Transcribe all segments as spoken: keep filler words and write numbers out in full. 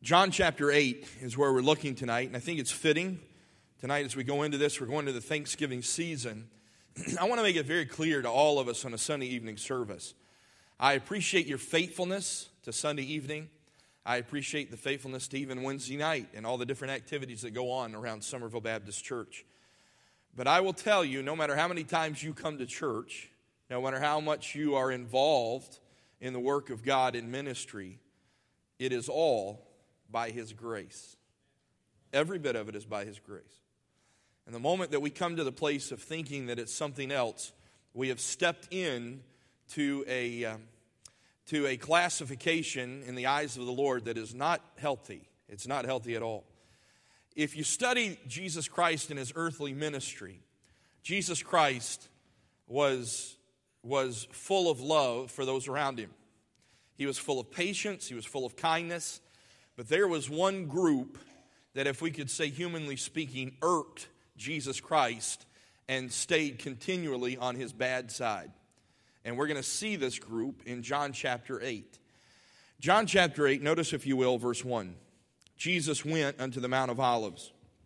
John chapter eight is where we're looking tonight, and I think it's fitting. Tonight as we go into this, we're going to the Thanksgiving season. I want to make it very clear to all of us on a Sunday evening service. I appreciate your faithfulness to Sunday evening. I appreciate the faithfulness to even Wednesday night and all the different activities that go on around Somerville Baptist Church. But I will tell you, no matter how many times you come to church, no matter how much you are involved in the work of God in ministry, it is all by His grace. Every bit of it is by His grace. And the moment that we come to the place of thinking that it's something else, we have stepped in to a, uh, to a classification in the eyes of the Lord that is not healthy. It's not healthy at all. If you study Jesus Christ in His earthly ministry, Jesus Christ was, was full of love for those around Him. He was full of patience. He was full of kindness. But there was one group that, if we could say humanly speaking, irked Jesus Christ and stayed continually on His bad side. And we're going to see this group in John chapter eight. John chapter eight, notice if you will, verse one. Jesus went unto the Mount of Olives.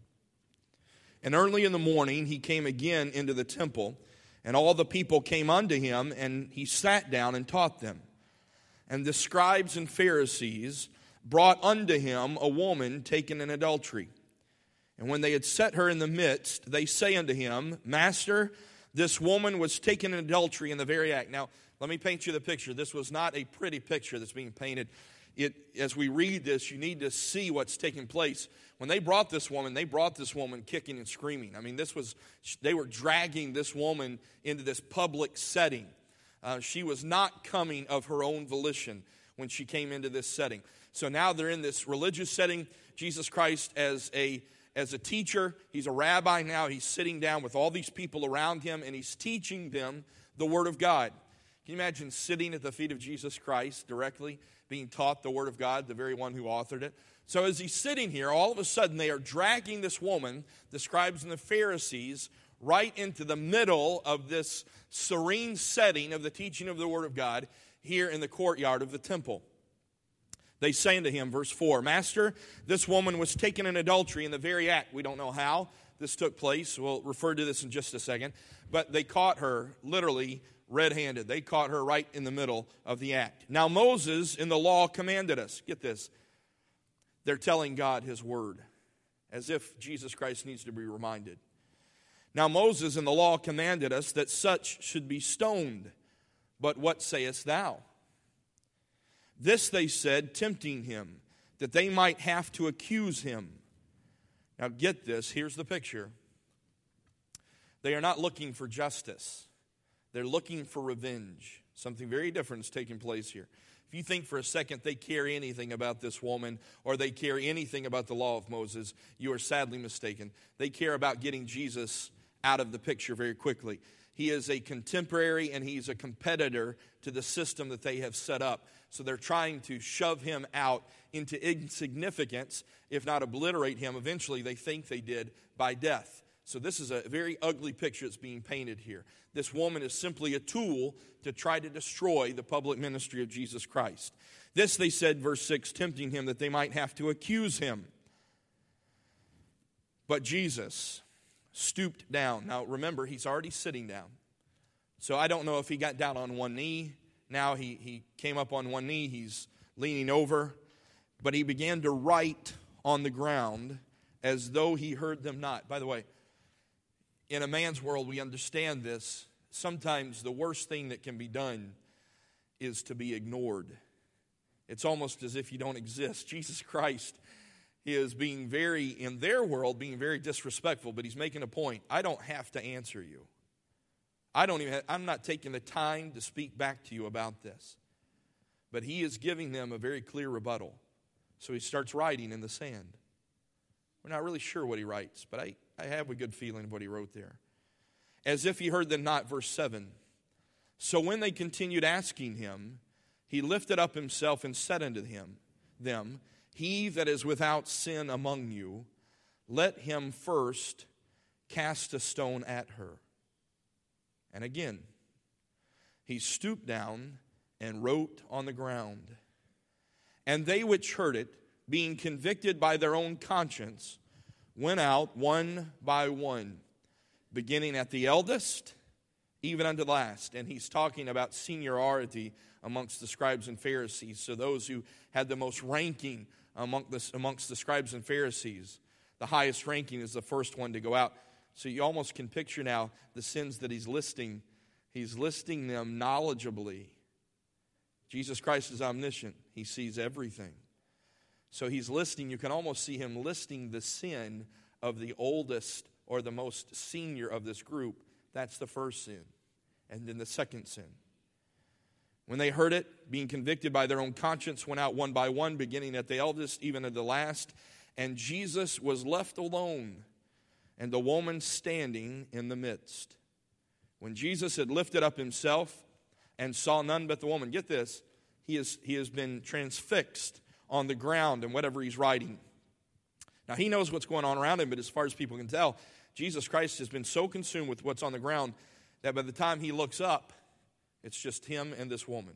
And early in the morning He came again into the temple, and all the people came unto Him, and He sat down and taught them. And the scribes and Pharisees brought unto Him a woman taken in adultery. And when they had set her in the midst, they say unto Him, Master, this woman was taken in adultery in the very act. Now, let me paint you the picture. This was not a pretty picture that's being painted. It, as we read this, you need to see what's taking place. When they brought this woman, they brought this woman kicking and screaming. I mean, this was, they were dragging this woman into this public setting. Uh, she was not coming of her own volition when she came into this setting. So now they're in this religious setting. Jesus Christ as a as a teacher, He's a rabbi now. He's sitting down with all these people around Him, and He's teaching them the Word of God. Can you imagine sitting at the feet of Jesus Christ directly, being taught the Word of God, the very one who authored it? So as He's sitting here, all of a sudden they are dragging this woman, the scribes and the Pharisees, right into the middle of this serene setting of the teaching of the Word of God here in the courtyard of the temple. They say unto Him, verse four, Master, this woman was taken in adultery in the very act. We don't know how this took place. We'll refer to this in just a second. But they caught her literally red-handed. They caught her right in the middle of the act. Now Moses in the law commanded us. Get this. They're telling God His word, as if Jesus Christ needs to be reminded. Now Moses in the law commanded us that such should be stoned. But what sayest thou? This they said, tempting Him, that they might have to accuse Him. Now get this, here's the picture. They are not looking for justice. They're looking for revenge. Something very different is taking place here. If you think for a second they care anything about this woman, or they care anything about the law of Moses, you are sadly mistaken. They care about getting Jesus out of the picture very quickly. He is a contemporary and he's a competitor to the system that they have set up. So they're trying to shove Him out into insignificance, if not obliterate Him. Eventually, they think they did by death. So this is a very ugly picture that's being painted here. This woman is simply a tool to try to destroy the public ministry of Jesus Christ. This, they said, verse six, tempting Him that they might have to accuse Him. But Jesus stooped down. Now remember, He's already sitting down. So I don't know if He got down on one knee. Now he, he came up on one knee. He's leaning over. But He began to write on the ground as though He heard them not. By the way, in a man's world, we understand this. Sometimes the worst thing that can be done is to be ignored. It's almost as if you don't exist. Jesus Christ is being very, in their world, being very disrespectful, but He's making a point. I don't have to answer you. I don't even have, I'm not taking the time to speak back to you about this. But He is giving them a very clear rebuttal. So He starts writing in the sand. We're not really sure what He writes, but I, I have a good feeling of what He wrote there. As if He heard them not, verse seven. So when they continued asking Him, He lifted up Himself and said unto him, them, He that is without sin among you, let him first cast a stone at her. And again, He stooped down and wrote on the ground. And they which heard it being convicted by their own conscience, went out one by one, beginning at the eldest, even unto the last. And he's talking about seniority amongst the scribes and Pharisees. So those who had the most ranking among the, amongst the scribes and Pharisees, the highest ranking is the first one to go out. So you almost can picture now the sins that he's listing. He's listing them knowledgeably. Jesus Christ is omniscient. He sees everything. So he's listing, you can almost see him listing the sin of the oldest or the most senior of this group. That's the first sin. And then the second sin. When they heard it, being convicted by their own conscience, went out one by one, beginning at the eldest, even at the last. And Jesus was left alone, and the woman standing in the midst. When Jesus had lifted up himself and saw none but the woman, get this, he, is, he has been transfixed on the ground in whatever he's writing. Now, he knows what's going on around him, but as far as people can tell, Jesus Christ has been so consumed with what's on the ground that by the time he looks up, it's just him and this woman.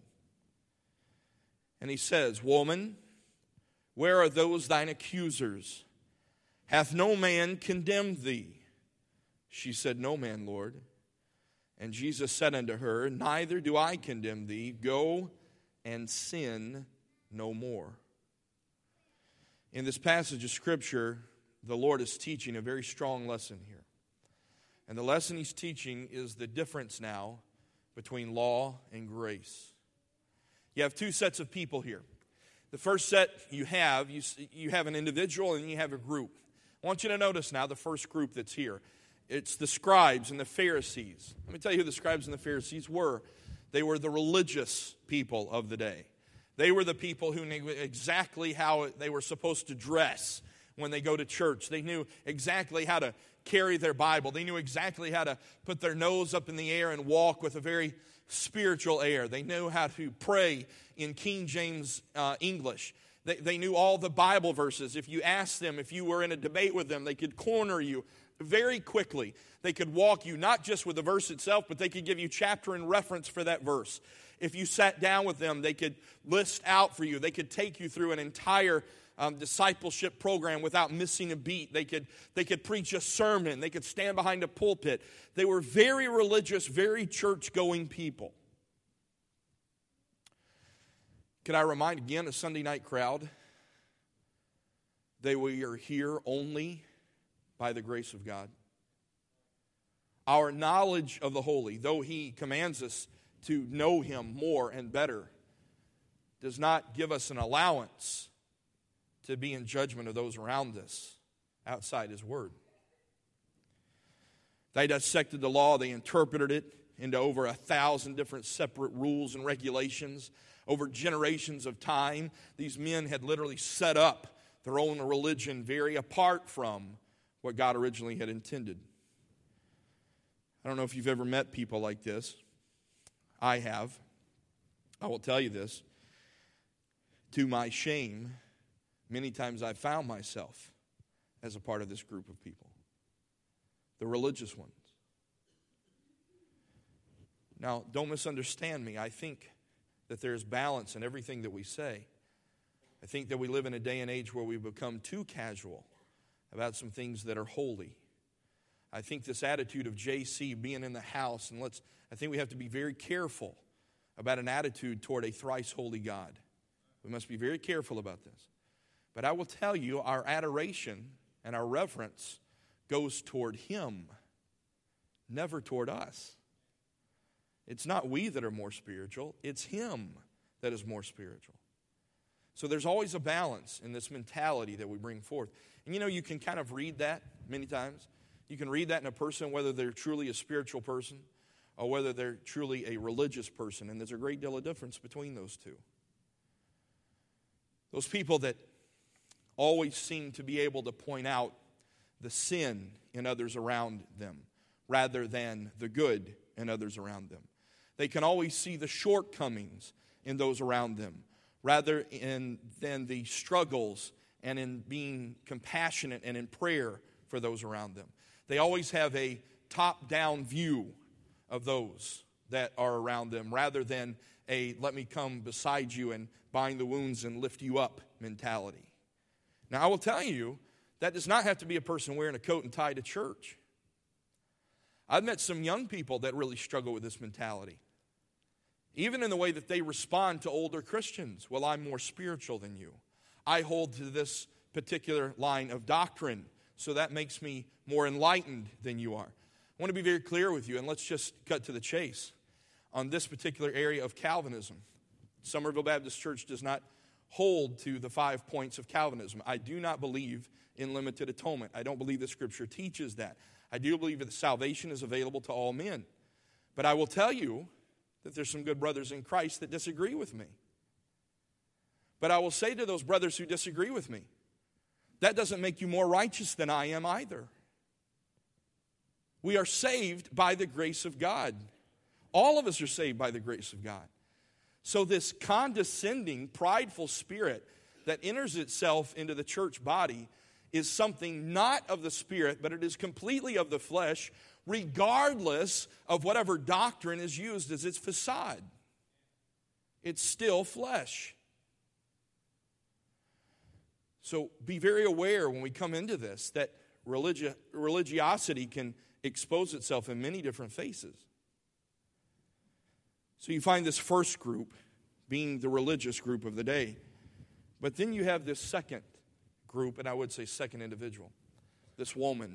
And he says, Woman, where are those thine accusers? Hath no man condemned thee? She said, No man, Lord. And Jesus said unto her, Neither do I condemn thee. Go and sin no more. In this passage of Scripture, the Lord is teaching a very strong lesson here. And the lesson he's teaching is the difference now between law and grace. You have two sets of people here. The first set you have, you, you have an individual and you have a group. I want you to notice now the first group that's here. It's the scribes and the Pharisees. Let me tell you who the scribes and the Pharisees were. They were the religious people of the day. They were the people who knew exactly how they were supposed to dress when they go to church. They knew exactly how to carry their Bible. They knew exactly how to put their nose up in the air and walk with a very spiritual air. They knew how to pray in King James uh, English. They, they knew all the Bible verses. If you asked them, if you were in a debate with them, they could corner you very quickly. They could walk you, not just with the verse itself, but they could give you chapter and reference for that verse. If you sat down with them, they could list out for you. They could take you through an entire um, discipleship program without missing a beat. They could, they could preach a sermon. They could stand behind a pulpit. They were very religious, very church-going people. Could I remind again a Sunday night crowd that we are here only by the grace of God? Our knowledge of the holy, though he commands us to know him more and better, does not give us an allowance to be in judgment of those around us outside his word. They dissected the law, they interpreted it into over a thousand different separate rules and regulations. Over generations of time, these men had literally set up their own religion very apart from what God originally had intended. I don't know if you've ever met people like this. I have. I will tell you this. To my shame, many times I've found myself as a part of this group of people. The religious ones. Now, don't misunderstand me. I think that there's balance in everything that we say. I think that we live in a day and age where we become too casual about some things that are holy. I think this attitude of J C being in the house, and let's, I think we have to be very careful about an attitude toward a thrice holy God. We must be very careful about this. But I will tell you, our adoration and our reverence goes toward him, never toward us. It's not we that are more spiritual, it's him that is more spiritual. So there's always a balance in this mentality that we bring forth. And you know, you can kind of read that many times. You can read that in a person, whether they're truly a spiritual person or whether they're truly a religious person. And there's a great deal of difference between those two. Those people that always seem to be able to point out the sin in others around them rather than the good in others around them. They can always see the shortcomings in those around them rather in, than the struggles and in being compassionate and in prayer for those around them. They always have a top-down view of those that are around them rather than a let me come beside you and bind the wounds and lift you up mentality. Now, I will tell you, that does not have to be a person wearing a coat and tie to church. I've met some young people that really struggle with this mentality. Even in the way that they respond to older Christians. Well, I'm more spiritual than you. I hold to this particular line of doctrine, so that makes me more enlightened than you are. I want to be very clear with you, and let's just cut to the chase. On this particular area of Calvinism, Somerville Baptist Church does not hold to the five points of Calvinism. I do not believe in limited atonement. I don't believe the Scripture teaches that. I do believe that salvation is available to all men. But I will tell you that there's some good brothers in Christ that disagree with me. But I will say to those brothers who disagree with me, that doesn't make you more righteous than I am either. We are saved by the grace of God. All of us are saved by the grace of God. So this condescending, prideful spirit that enters itself into the church body is something not of the Spirit, but it is completely of the flesh, regardless of whatever doctrine is used as its facade. It's still flesh. So be very aware when we come into this that religi- religiosity can expose itself in many different faces. So you find this first group being the religious group of the day. But then you have this second group, and I would say second individual, this woman.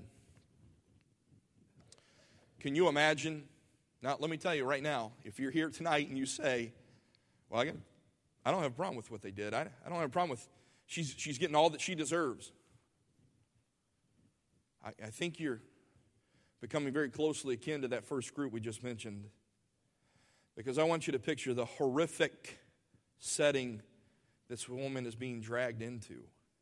Can you imagine? Now, let me tell you right now, if you're here tonight and you say, well, I, got, I don't have a problem with what they did. I, I don't have a problem with, she's, she's getting all that she deserves. I, I think you're becoming very closely akin to that first group we just mentioned. Because I want you to picture the horrific setting this woman is being dragged into.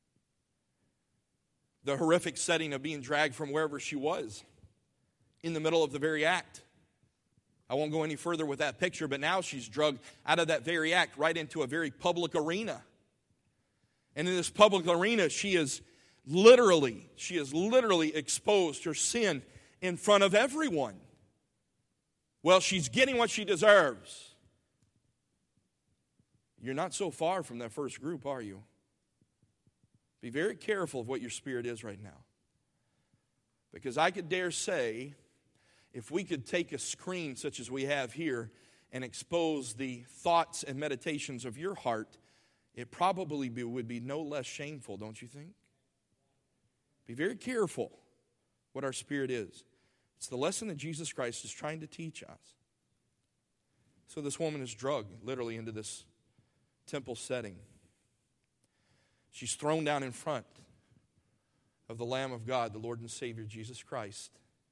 The horrific setting of being dragged from wherever she was, in the middle of the very act. I won't go any further with that picture, but now she's dragged out of that very act right into a very public arena. And in this public arena, she is literally, she is literally exposed her sin in front of everyone. Well, she's getting what she deserves. You're not so far from that first group, are you? Be very careful of what your spirit is right now. Because I could dare say, if we could take a screen such as we have here and expose the thoughts and meditations of your heart, it probably be, would be no less shameful, don't you think? Be very careful what our spirit is. It's the lesson that Jesus Christ is trying to teach us. So this woman is drugged literally into this temple setting. She's thrown down in front of the Lamb of God, the Lord and Savior Jesus Christ.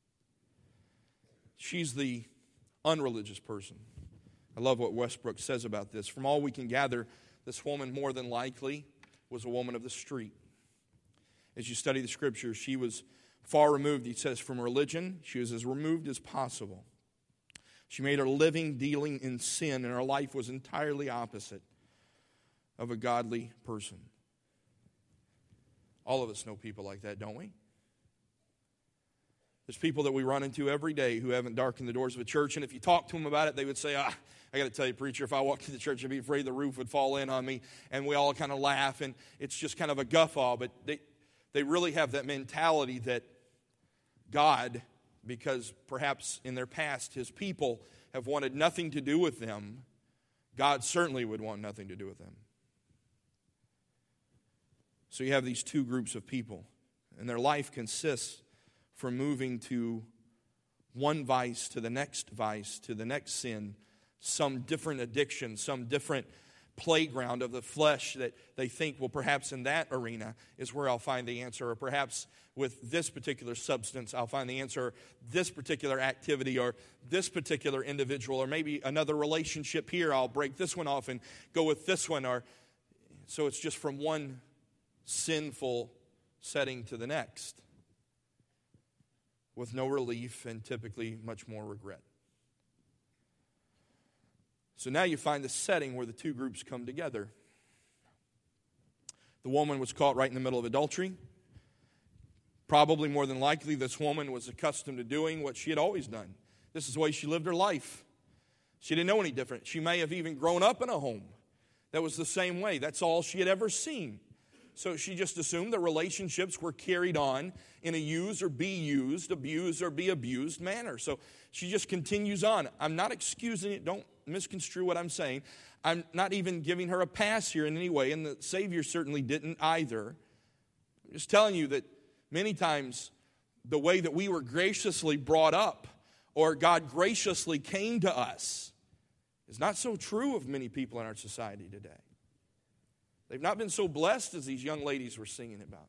She's the unreligious person. I love what Westbrook says about this. From all we can gather, this woman more than likely was a woman of the street. As you study the Scriptures, she was far removed, he says, from religion. She was as removed as possible. She made her living dealing in sin, and her life was entirely opposite of a godly person. All of us know people like that, don't we? There's people that we run into every day who haven't darkened the doors of a church, and if you talk to them about it, they would say, ah, I got to tell you, preacher, if I walked to the church, I'd be afraid the roof would fall in on me, and we all kind of laugh, and it's just kind of a guffaw, but they, they really have that mentality that God, because perhaps in their past his people have wanted nothing to do with them, God certainly would want nothing to do with them. So you have these two groups of people, and their life consists from moving to one vice to the next vice, to the next sin, some different addiction, some different playground of the flesh that they think, well, perhaps in that arena is where I'll find the answer, or perhaps with this particular substance I'll find the answer, or this particular activity, or this particular individual, or maybe another relationship here, I'll break this one off and go with this one. Or so it's just from one sinful setting to the next, with no relief and typically much more regret. So now you find the setting where the two groups come together. The woman was caught right in the middle of adultery. Probably more than likely, this woman was accustomed to doing what she had always done. This is the way she lived her life. She didn't know any different. She may have even grown up in a home that was the same way. That's all she had ever seen. So she just assumed that relationships were carried on in a use or be used, abuse or be abused manner. So she just continues on. I'm not excusing it. Don't misconstrue what I'm saying. I'm not even giving her a pass here in any way, and the Savior certainly didn't either. I'm just telling you that many times the way that we were graciously brought up or God graciously came to us is not so true of many people in our society today. They've not been so blessed as these young ladies were singing about.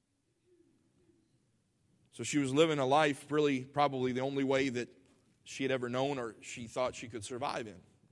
So she was living a life really probably the only way that she had ever known or she thought she could survive in.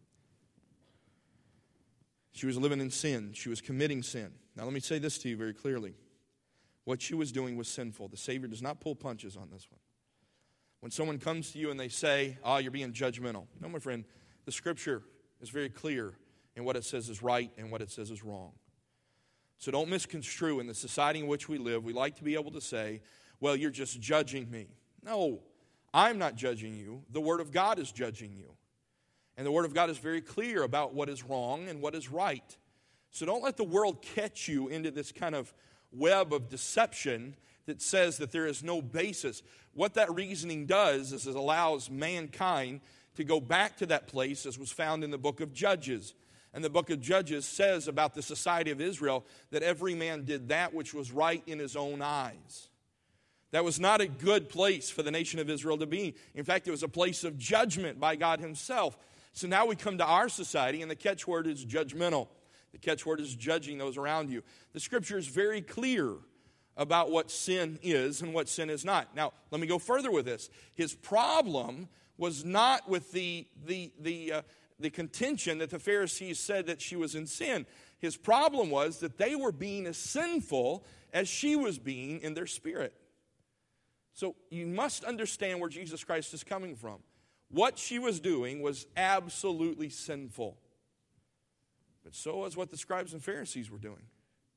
She was living in sin. She was committing sin. Now let me say this to you very clearly. What she was doing was sinful. The Savior does not pull punches on this one. When someone comes to you and they say, oh, you're being judgmental. No, my friend, the Scripture is very clear in what it says is right and what it says is wrong. So don't misconstrue. In the society in which we live, we like to be able to say, well, you're just judging me. No, I'm not judging you. The Word of God is judging you. And the Word of God is very clear about what is wrong and what is right. So don't let the world catch you into this kind of web of deception that says that there is no basis. What that reasoning does is it allows mankind to go back to that place as was found in the book of Judges. And the book of Judges says about the society of Israel that every man did that which was right in his own eyes. That was not a good place for the nation of Israel to be. In fact, it was a place of judgment by God himself. So now we come to our society, and the catchword is judgmental. The catchword is judging those around you. The Scripture is very clear about what sin is and what sin is not. Now, let me go further with this. His problem was not with the, the, the, uh, the contention that the Pharisees said that she was in sin. His problem was that they were being as sinful as she was being in their spirit. So you must understand where Jesus Christ is coming from. What she was doing was absolutely sinful. But so was what the scribes and Pharisees were doing.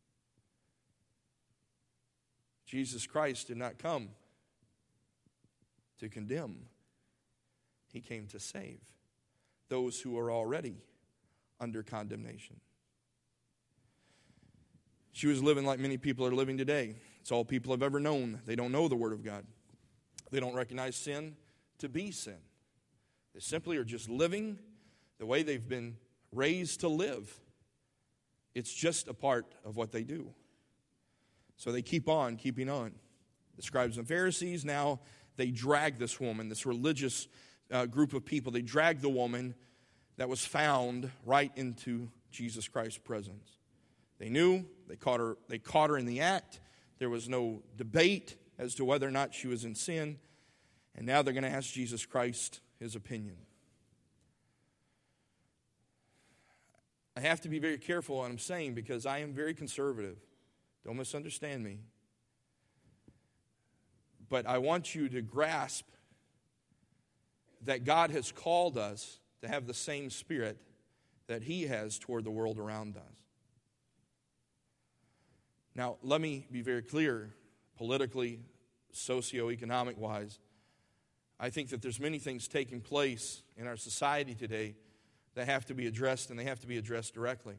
Jesus Christ did not come to condemn. He came to save those who are already under condemnation. She was living like many people are living today. It's all people have ever known. They don't know the Word of God. They don't recognize sin to be sin. They simply are just living the way they've been raised to live. It's just a part of what they do. So they keep on keeping on. The scribes and Pharisees, now they drag this woman, this religious uh, group of people, they drag the woman that was found right into Jesus Christ's presence. They knew, they caught her, they caught her in the act. There was no debate as to whether or not she was in sin. And now they're going to ask Jesus Christ his opinion. I have to be very careful what I'm saying because I am very conservative. Don't misunderstand me. But I want you to grasp that God has called us to have the same spirit that he has toward the world around us. Now, let me be very clear, politically, socioeconomic wise, I think that there's many things taking place in our society today that have to be addressed, and they have to be addressed directly.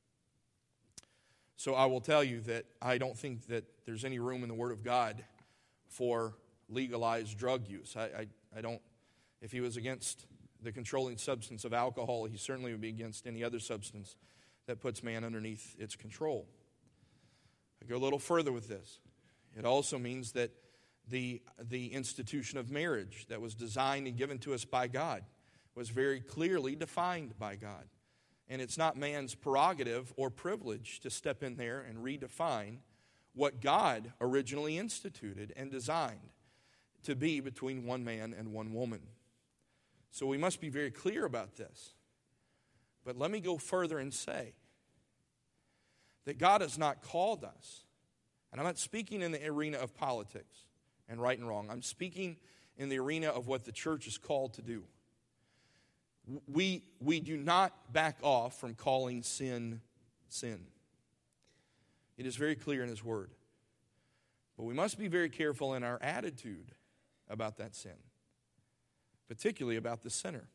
So I will tell you that I don't think that there's any room in the Word of God for legalized drug use. I, I, I don't, if he was against the controlling substance of alcohol, he certainly would be against any other substance that puts man underneath its control. I go a little further with this. It also means that the, the institution of marriage that was designed and given to us by God was very clearly defined by God. And it's not man's prerogative or privilege to step in there and redefine what God originally instituted and designed to be between one man and one woman. So we must be very clear about this. But let me go further and say that God has not called us, and I'm not speaking in the arena of politics and right and wrong. I'm speaking in the arena of what the church is called to do. We, we do not back off from calling sin, sin. It is very clear in His Word. But we must be very careful in our attitude about that sin, particularly about the sinner.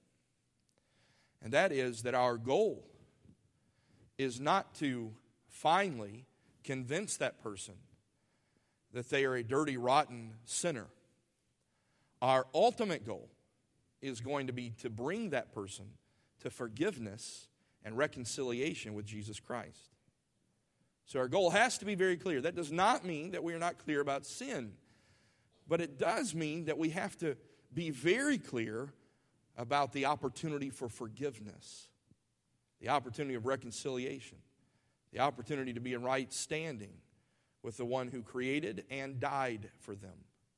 And that is that our goal is not to finally convince that person that they are a dirty, rotten sinner. Our ultimate goal is going to be to bring that person to forgiveness and reconciliation with Jesus Christ. So our goal has to be very clear. That does not mean that we are not clear about sin, but it does mean that we have to be very clear about the opportunity for forgiveness, the opportunity of reconciliation, the opportunity to be in right standing with the one who created and died for them.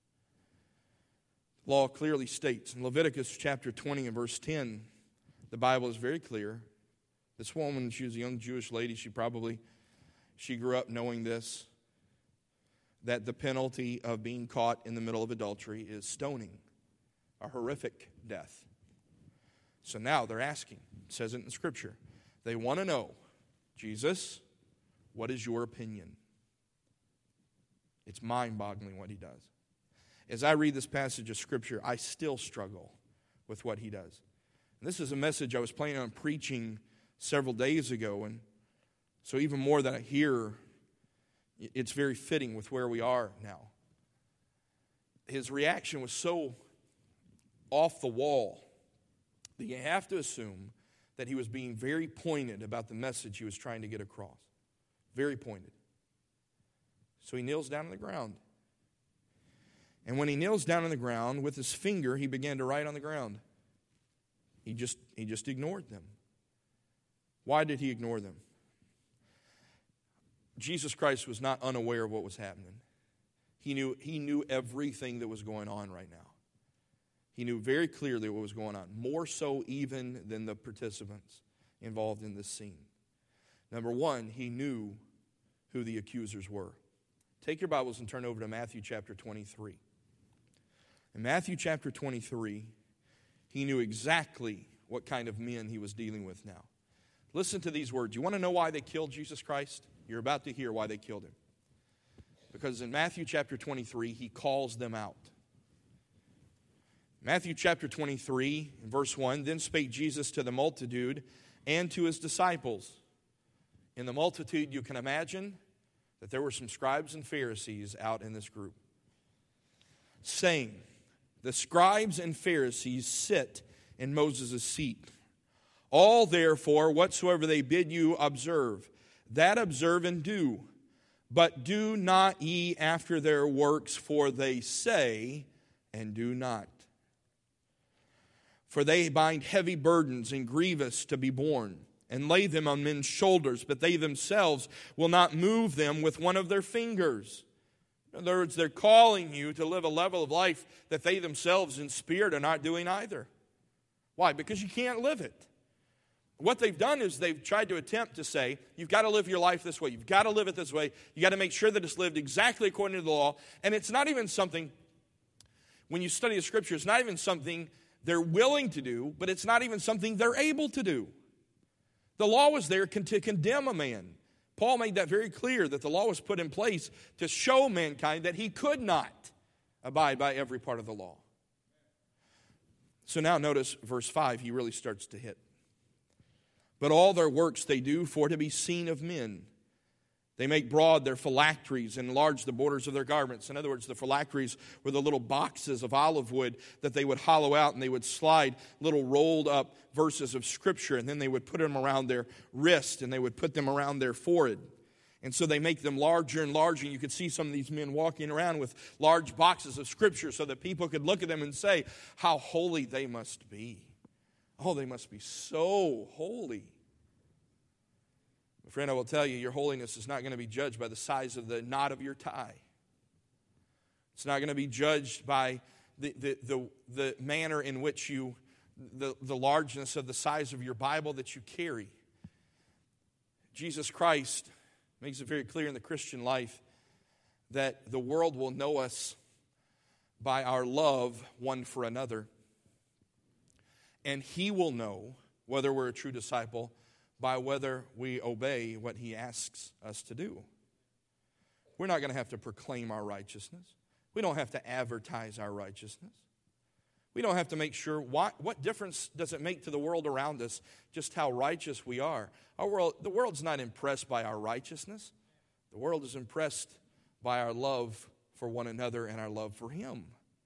Law clearly states in Leviticus chapter twenty and verse ten, the Bible is very clear. This woman, she was a young Jewish lady, she probably, she grew up knowing this, that the penalty of being caught in the middle of adultery is stoning, a horrific death. So now they're asking, it says it in Scripture, they want to know, Jesus, what is your opinion? It's mind-boggling what he does. As I read this passage of Scripture, I still struggle with what he does. And this is a message I was planning on preaching several days ago, and so even more that I hear, it's very fitting with where we are now. His reaction was so off the wall that you have to assume that he was being very pointed about the message he was trying to get across. Very pointed. So he kneels down on the ground. And when he kneels down on the ground, with his finger, he began to write on the ground. He just, he just ignored them. Why did he ignore them? Jesus Christ was not unaware of what was happening. He knew, he knew everything that was going on right now. He knew very clearly what was going on, more so even than the participants involved in this scene. Number one, he knew who the accusers were. Take your Bibles and turn over to Matthew chapter twenty-three. In Matthew chapter twenty-three, he knew exactly what kind of men he was dealing with now. Listen to these words. You want to know why they killed Jesus Christ? You're about to hear why they killed him. Because in Matthew chapter twenty-three, he calls them out. Matthew chapter twenty-three, verse one, then spake Jesus to the multitude and to his disciples. In the multitude, you can imagine that there were some scribes and Pharisees out in this group, saying, the scribes and Pharisees sit in Moses' seat. All therefore, whatsoever they bid you observe, that observe and do. But do not ye after their works, for they say, and do not. For they bind heavy burdens and grievous to be borne, and lay them on men's shoulders, but they themselves will not move them with one of their fingers. In other words, they're calling you to live a level of life that they themselves in spirit are not doing either. Why? Because you can't live it. What they've done is they've tried to attempt to say, you've got to live your life this way. You've got to live it this way. You've got to make sure that it's lived exactly according to the law. And it's not even something, when you study the Scripture, it's not even something they're willing to do, but it's not even something they're able to do. The law was there to condemn a man. Paul made that very clear, that the law was put in place to show mankind that he could not abide by every part of the law. So now notice verse five, he really starts to hit. But all their works they do for to be seen of men. They make broad their phylacteries and enlarge the borders of their garments. In other words, the phylacteries were the little boxes of olive wood that they would hollow out, and they would slide little rolled up verses of Scripture, and then they would put them around their wrist, and they would put them around their forehead. And so they make them larger and larger. And you could see some of these men walking around with large boxes of Scripture so that people could look at them and say, how holy they must be. Oh, they must be so holy. Friend, I will tell you, your holiness is not going to be judged by the size of the knot of your tie. It's not going to be judged by the, the, the, the manner in which you, the, the largeness of the size of your Bible that you carry. Jesus Christ makes it very clear in the Christian life that the world will know us by our love one for another. And he will know whether we're a true disciple by whether we obey what he asks us to do. We're not going to have to proclaim our righteousness. We don't have to advertise our righteousness. We don't have to make sure, what, what difference does it make to the world around us just how righteous we are? Our world, the world's not impressed by our righteousness. The world is impressed by our love for one another and our love for Him.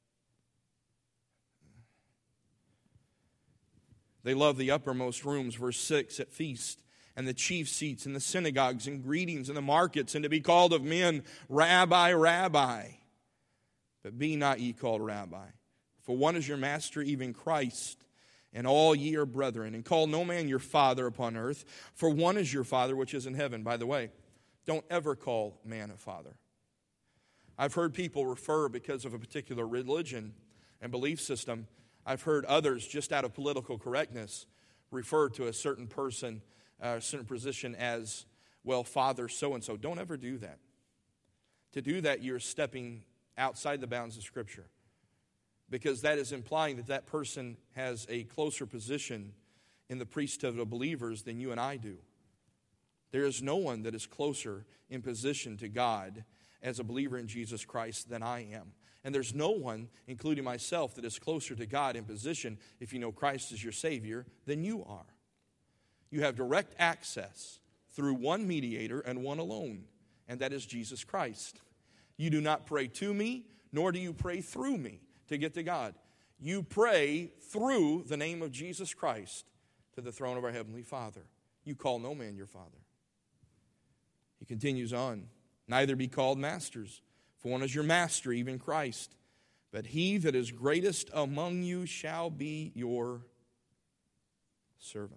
They love the uppermost rooms, verse six, at feast, and the chief seats in the synagogues, and greetings in the markets, and to be called of men, Rabbi, Rabbi. But be not ye called Rabbi, for one is your master, even Christ, and all ye are brethren. And call no man your father upon earth, for one is your Father which is in heaven. By the way, don't ever call man a father. I've heard people refer, because of a particular religion and belief system, I've heard others, just out of political correctness, refer to a certain person, uh, a certain position as, well, Father so-and-so. Don't ever do that. To do that, you're stepping outside the bounds of Scripture, because that is implying that that person has a closer position in the priesthood of believers than you and I do. There is no one that is closer in position to God as a believer in Jesus Christ than I am. And there's no one, including myself, that is closer to God in position, if you know Christ as your Savior, than you are. You have direct access through one mediator and one alone, and that is Jesus Christ. You do not pray to me, nor do you pray through me to get to God. You pray through the name of Jesus Christ to the throne of our Heavenly Father. You call no man your Father. He continues on, neither be called masters, for one is your master, even Christ. But he that is greatest among you shall be your servant.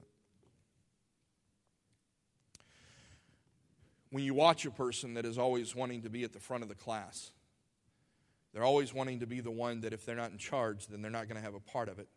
When you watch a person that is always wanting to be at the front of the class, they're always wanting to be the one that if they're not in charge, then they're not going to have a part of it.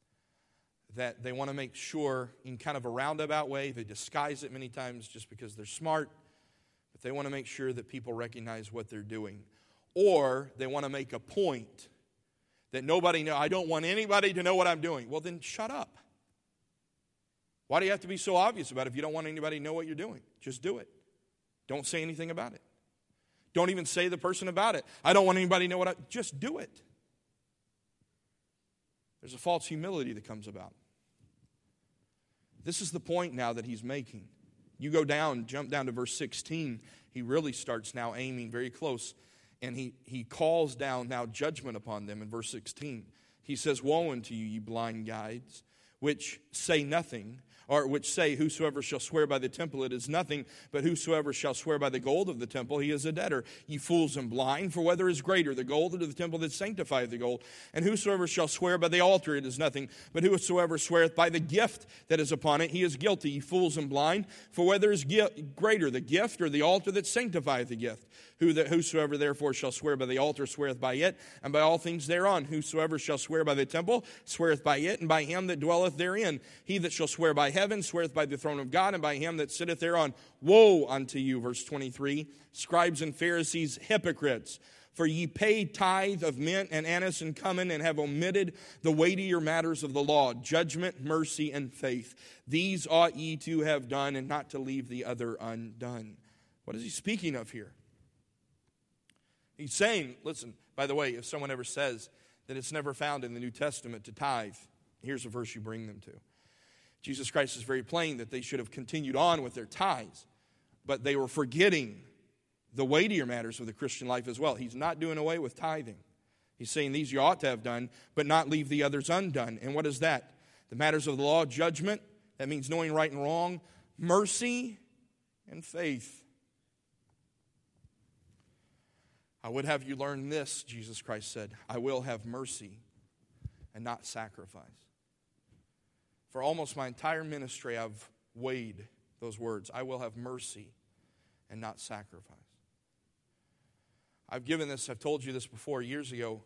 That they want to make sure, in kind of a roundabout way, they disguise it many times just because they're smart, but they want to make sure that people recognize what they're doing. Or they want to make a point that nobody knows. I don't want anybody to know what I'm doing. Well, then shut up. Why do you have to be so obvious about it if you don't want anybody to know what you're doing? Just do it. Don't say anything about it. Don't even say the person about it. I don't want anybody to know what I... Just do it. There's a false humility that comes about. This is the point now that he's making. You go down, jump down to verse sixteen. He really starts now aiming very close. And he, he calls down now judgment upon them in verse sixteen. He says, woe unto you, ye blind guides, which say nothing, or which say, whosoever shall swear by the temple, it is nothing, but whosoever shall swear by the gold of the temple, he is a debtor. Ye fools and blind, for whether is greater, the gold or the temple that sanctifieth the gold? And whosoever shall swear by the altar, it is nothing, but whosoever sweareth by the gift that is upon it, he is guilty. Ye fools and blind, for whether is greater, the gift or the altar that sanctifieth the gift? Who that whosoever therefore shall swear by the altar sweareth by it, and by all things thereon. Whosoever shall swear by the temple sweareth by it, and by him that dwelleth therein. He that shall swear by heaven sweareth by the throne of God, and by him that sitteth thereon. Woe unto you, verse twenty-three, scribes and Pharisees, hypocrites! For ye pay tithe of mint and anise and cumin, and have omitted the weightier matters of the law, judgment, mercy, and faith. These ought ye to have done, and not to leave the other undone. What is he speaking of here? He's saying, listen, by the way, if someone ever says that it's never found in the New Testament to tithe, here's a verse you bring them to. Jesus Christ is very plain that they should have continued on with their tithes, but they were forgetting the weightier matters of the Christian life as well. He's not doing away with tithing. He's saying these you ought to have done, but not leave the others undone. And what is that? The matters of the law, judgment, that means knowing right and wrong, mercy, and faith. I would have you learn this, Jesus Christ said, I will have mercy and not sacrifice. For almost my entire ministry, I've weighed those words. I will have mercy and not sacrifice. I've given this, I've told you this before, years ago.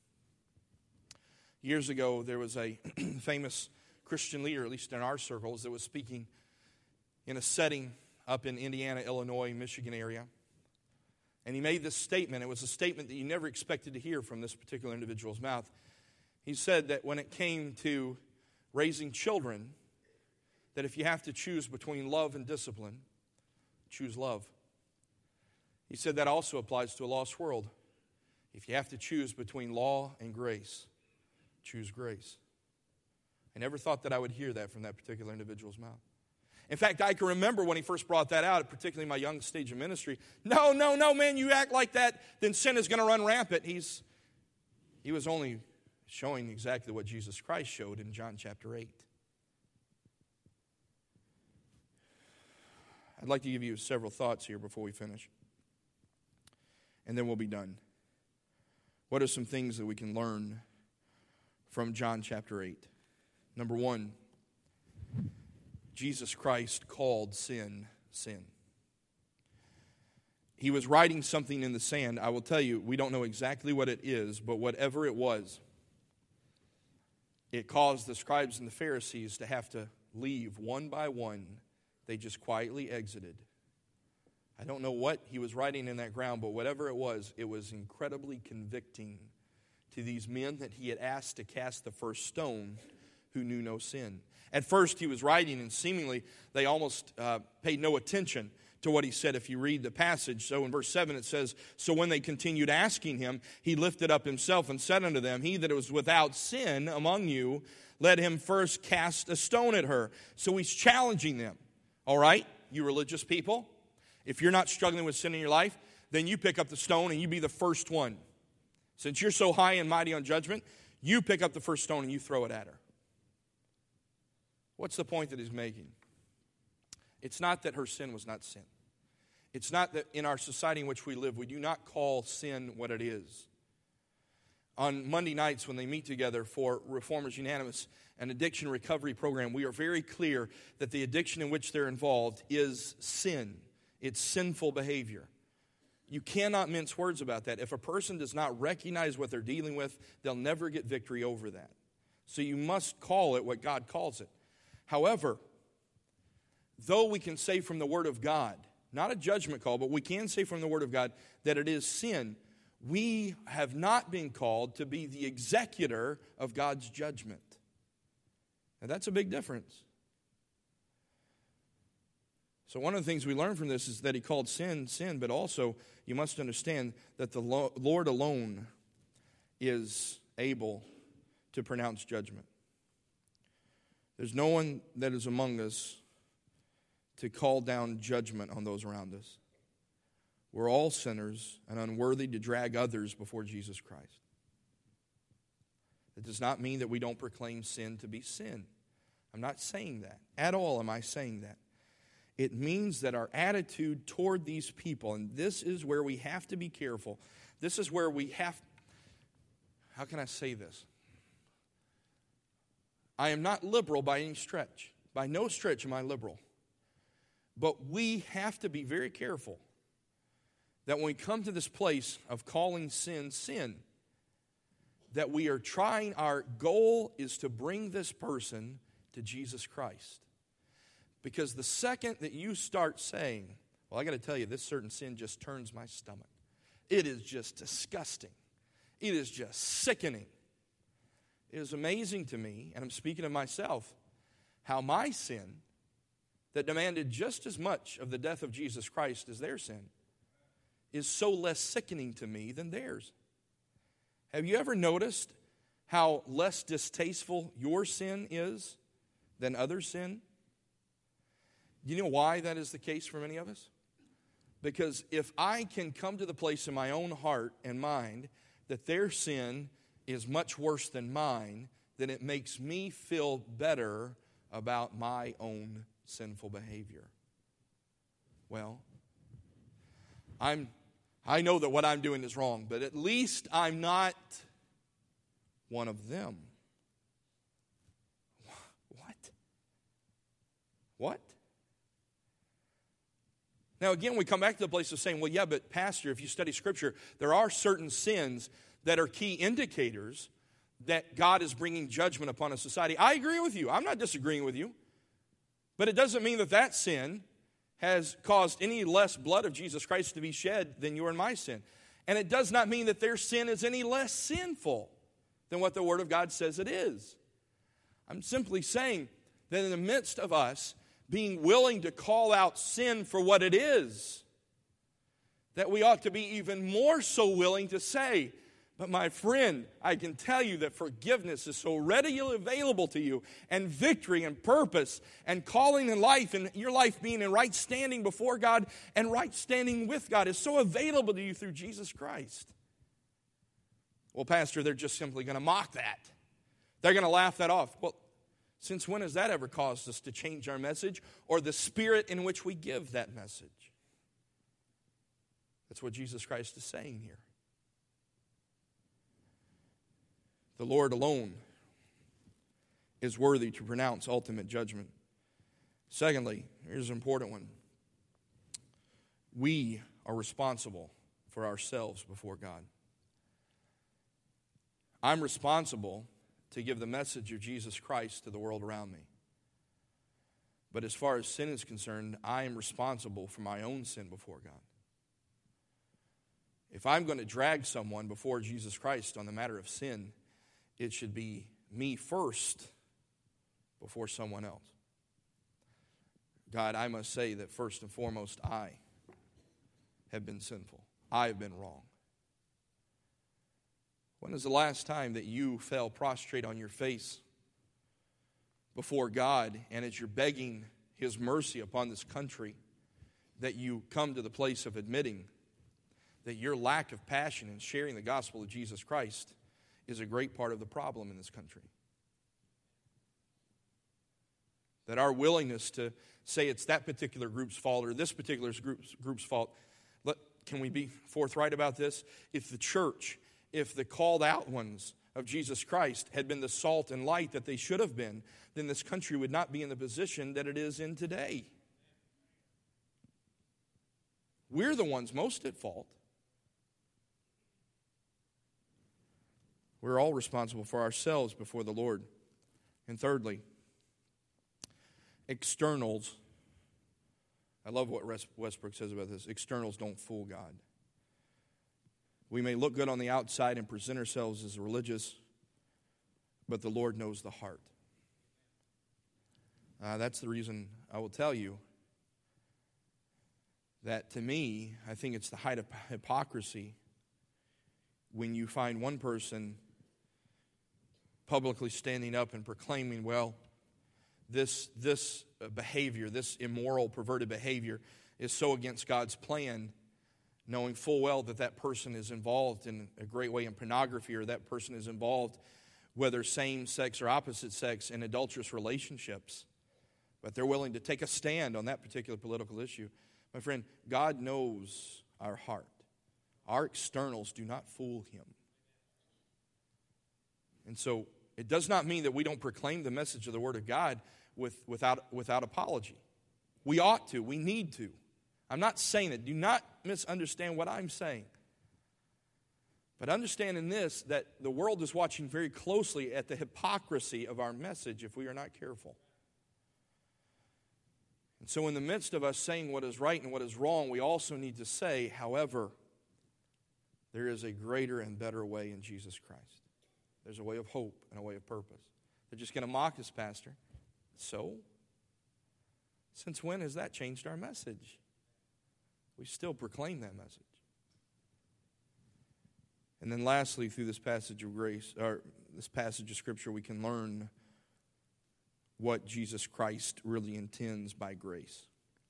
Years ago, there was a famous Christian leader, at least in our circles, that was speaking in a setting up in Indiana, Illinois, Michigan area. And he made this statement. It was a statement that you never expected to hear from this particular individual's mouth. He said that when it came to raising children, that if you have to choose between love and discipline, choose love. He said that also applies to a lost world. If you have to choose between law and grace, choose grace. I never thought that I would hear that from that particular individual's mouth. In fact, I can remember when he first brought that out, particularly in my young stage of ministry. No, no, no, man, you act like that, then sin is going to run rampant. He's, he was only showing exactly what Jesus Christ showed in John chapter eight. I'd like to give you several thoughts here before we finish. And then we'll be done. What are some things that we can learn from John chapter eight? Number one, Jesus Christ called sin, sin. He was writing something in the sand. I will tell you, we don't know exactly what it is, but whatever it was, it caused the scribes and the Pharisees to have to leave one by one. They just quietly exited. I don't know what he was writing in that ground, but whatever it was, it was incredibly convicting to these men that he had asked to cast the first stone who knew no sin. At first he was writing, and seemingly they almost uh, paid no attention to what he said if you read the passage. So in verse seven it says, "So when they continued asking him, he lifted up himself and said unto them, He that was without sin among you, let him first cast a stone at her." So he's challenging them. All right, you religious people, if you're not struggling with sin in your life, then you pick up the stone and you be the first one. Since you're so high and mighty on judgment, you pick up the first stone and you throw it at her. What's the point that he's making? It's not that her sin was not sin. It's not that in our society in which we live, we do not call sin what it is. On Monday nights when they meet together for Reformers Unanimous, an addiction recovery program, we are very clear that the addiction in which they're involved is sin. It's sinful behavior. You cannot mince words about that. If a person does not recognize what they're dealing with, they'll never get victory over that. So you must call it what God calls it. However, though we can say from the Word of God, not a judgment call, but we can say from the Word of God that it is sin, we have not been called to be the executor of God's judgment. Now that's a big difference. So one of the things we learn from this is that he called sin, sin, but also you must understand that the Lord alone is able to pronounce judgment. There's no one that is among us to call down judgment on those around us. We're all sinners and unworthy to drag others before Jesus Christ. It does not mean that we don't proclaim sin to be sin. I'm not saying that. At all am I saying that. It means that our attitude toward these people, and this is where we have to be careful. This is where we have, how can I say this? I am not liberal by any stretch. By no stretch am I liberal. But we have to be very careful that when we come to this place of calling sin, sin, that we are trying, our goal is to bring this person to Jesus Christ. Because the second that you start saying, well, I got to tell you, this certain sin just turns my stomach. It is just disgusting. It is just sickening. It is amazing to me, and I'm speaking of myself, how my sin that demanded just as much of the death of Jesus Christ as their sin is so less sickening to me than theirs. Have you ever noticed how less distasteful your sin is than other sin? Do you know why that is the case for many of us? Because if I can come to the place in my own heart and mind that their sin is much worse than mine, then it makes me feel better about my own sinful behavior. Well, I'm I know that what I'm doing is wrong, but at least I'm not one of them. What? What? Now again, we come back to the place of saying, well, yeah, but Pastor, if you study Scripture, there are certain sins that are key indicators that God is bringing judgment upon a society. I agree with you. I'm not disagreeing with you. But it doesn't mean that that sin has caused any less blood of Jesus Christ to be shed than your and my sin. And it does not mean that their sin is any less sinful than what the Word of God says it is. I'm simply saying that in the midst of us being willing to call out sin for what it is, that we ought to be even more so willing to say, But my friend, I can tell you that forgiveness is so readily available to you, and victory and purpose and calling in life, and your life being in right standing before God and right standing with God is so available to you through Jesus Christ. Well, Pastor, they're just simply going to mock that. They're going to laugh that off. Well, since when has that ever caused us to change our message or the spirit in which we give that message? That's what Jesus Christ is saying here. The Lord alone is worthy to pronounce ultimate judgment. Secondly, here's an important one. We are responsible for ourselves before God. I'm responsible to give the message of Jesus Christ to the world around me. But as far as sin is concerned, I am responsible for my own sin before God. If I'm going to drag someone before Jesus Christ on the matter of sin, it should be me first before someone else. God, I must say that first and foremost, I have been sinful. I have been wrong. When is the last time that you fell prostrate on your face before God, and as you're begging His mercy upon this country, that you come to the place of admitting that your lack of passion in sharing the gospel of Jesus Christ is a great part of the problem in this country? That our willingness to say it's that particular group's fault or this particular group's, group's fault, let, can we be forthright about this? If the church, if the called out ones of Jesus Christ had been the salt and light that they should have been, then this country would not be in the position that it is in today. We're the ones most at fault. We're all responsible for ourselves before the Lord. And thirdly, externals. I love what Westbrook says about this. Externals don't fool God. We may look good on the outside and present ourselves as religious, but the Lord knows the heart. Uh, that's the reason I will tell you that to me, I think it's the height of hypocrisy when you find one person publicly standing up and proclaiming, well, this, this behavior, this immoral, perverted behavior is so against God's plan, knowing full well that that person is involved in a great way in pornography, or that person is involved, whether same-sex or opposite-sex, in adulterous relationships. But they're willing to take a stand on that particular political issue. My friend, God knows our heart. Our externals do not fool Him. And so it does not mean that we don't proclaim the message of the Word of God with, without, without apology. We ought to. We need to. I'm not saying it. Do not misunderstand what I'm saying. But understand in this that the world is watching very closely at the hypocrisy of our message if we are not careful. And so in the midst of us saying what is right and what is wrong, we also need to say, however, there is a greater and better way in Jesus Christ. There's a way of hope and a way of purpose. They're just going to mock us, Pastor. So, since when has that changed our message? We still proclaim that message. And then lastly, through this passage of grace, or this passage of Scripture, we can learn what Jesus Christ really intends by grace.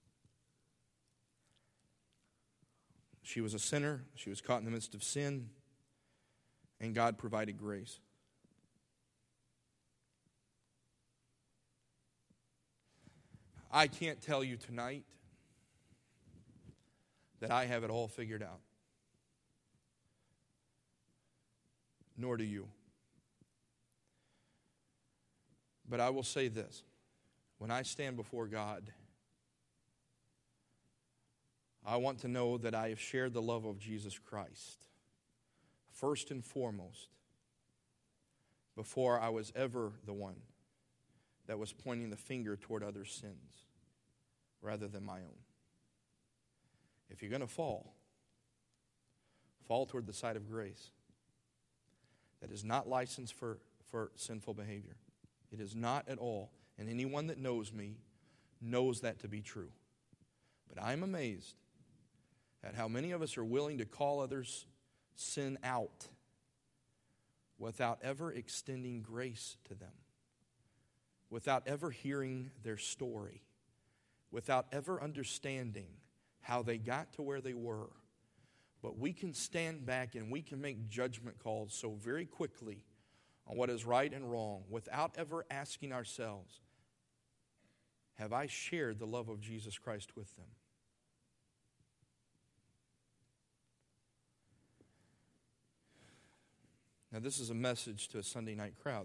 She was a sinner. She was caught in the midst of sin. And God provided grace. I can't tell you tonight that I have it all figured out. Nor do you. But I will say this. When I stand before God, I want to know that I have shared the love of Jesus Christ first and foremost before I was ever the one that was pointing the finger toward other sins rather than my own. If you're going to fall, fall toward the side of grace that is not licensed for, for sinful behavior. It is not at all. And anyone that knows me knows that to be true. But I'm amazed at how many of us are willing to call others' sin out without ever extending grace to them, without ever hearing their story, without ever understanding how they got to where they were. But we can stand back and we can make judgment calls so very quickly on what is right and wrong without ever asking ourselves, have I shared the love of Jesus Christ with them? Now, this is a message to a Sunday night crowd.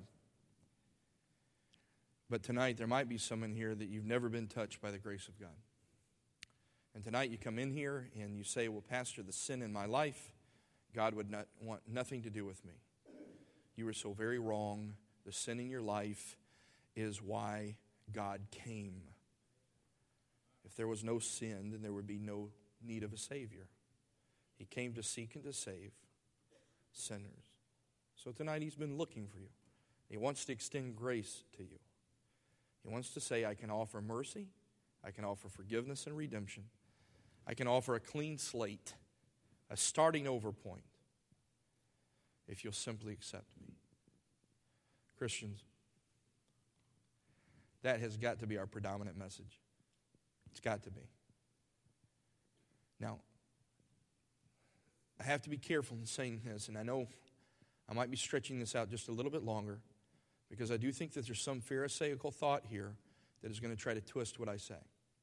But tonight, there might be someone here that you've never been touched by the grace of God. And tonight, you come in here and you say, well, Pastor, the sin in my life, God would not want nothing to do with me. You were so very wrong. The sin in your life is why God came. If there was no sin, then there would be no need of a Savior. He came to seek and to save sinners. So tonight he's been looking for you. He wants to extend grace to you. He wants to say, I can offer mercy, I can offer forgiveness and redemption, I can offer a clean slate, a starting over point, if you'll simply accept me. Christians, that has got to be our predominant message. It's got to be. Now, I have to be careful in saying this, and I know I might be stretching this out just a little bit longer, because I do think that there's some Pharisaical thought here that is going to try to twist what I say.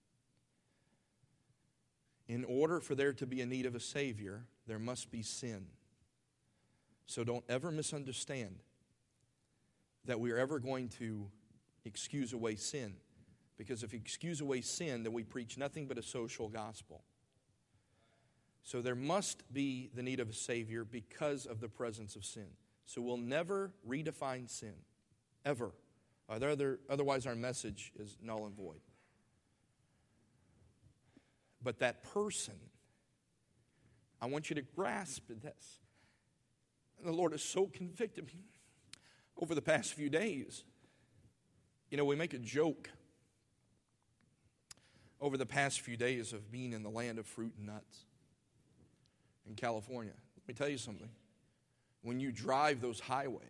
In order for there to be a need of a Savior, there must be sin. So don't ever misunderstand that we're ever going to excuse away sin. Because if we excuse away sin, then we preach nothing but a social gospel. So there must be the need of a Savior because of the presence of sin. So we'll never redefine sin, ever. Other, otherwise our message is null and void. But that person, I want you to grasp this. And the Lord has so convicted me over the past few days. You know, we make a joke over the past few days of being in the land of fruit and nuts in California. Let me tell you something. When you drive those highways,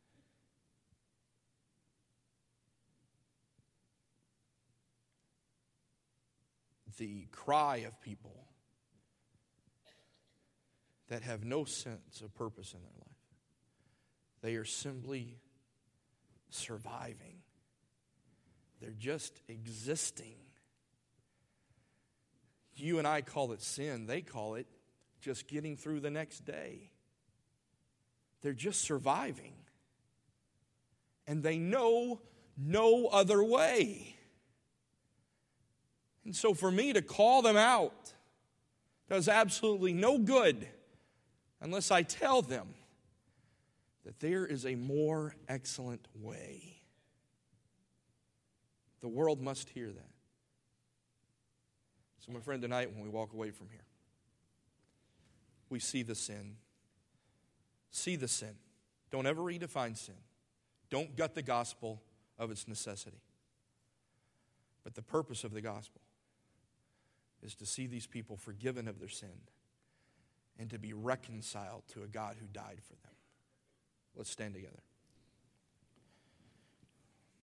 the cry of people that have no sense of purpose in their life, they are simply surviving. They're just existing. You and I call it sin. They call it just getting through the next day. They're just surviving. And they know no other way. And so for me to call them out does absolutely no good unless I tell them that there is a more excellent way. The world must hear that. So my friend, tonight when we walk away from here, we see the sin. See the sin. Don't ever redefine sin. Don't gut the gospel of its necessity. But the purpose of the gospel is to see these people forgiven of their sin and to be reconciled to a God who died for them. Let's stand together.